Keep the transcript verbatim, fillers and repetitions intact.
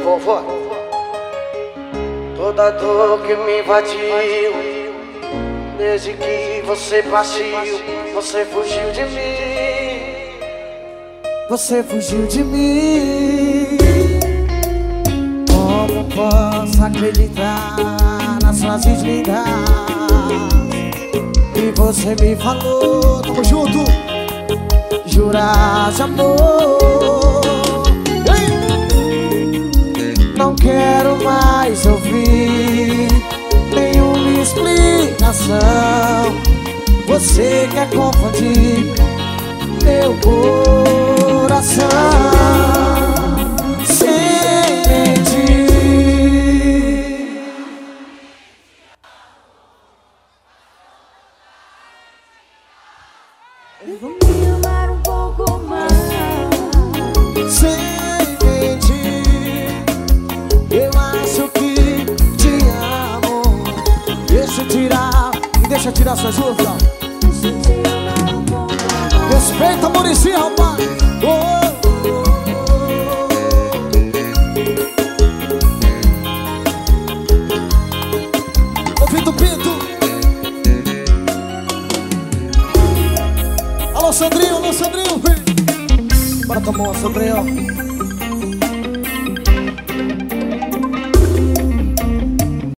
Vovó, toda dor que me invadiu, desde que você partiu, você fugiu de mim. Você fugiu de mim. Como posso acreditar nas frases lindas que você me falou? Tamo junto. Jurar de amor. Não quero mais ouvir nenhuma explicação. Você quer confundir meu coração sem mentir. Eu vou me amar um pouco mais. Sem mentir, eu acho que te amo. Deixa eu tirar, deixa eu tirar suas dúvidas. Respeita a Muricy, rapaz. Oh, oh, oh. Ouvindo Pinto. Alô, Sandrinho, alô, Sandrinho. Bora tomar uma, Sandrinho.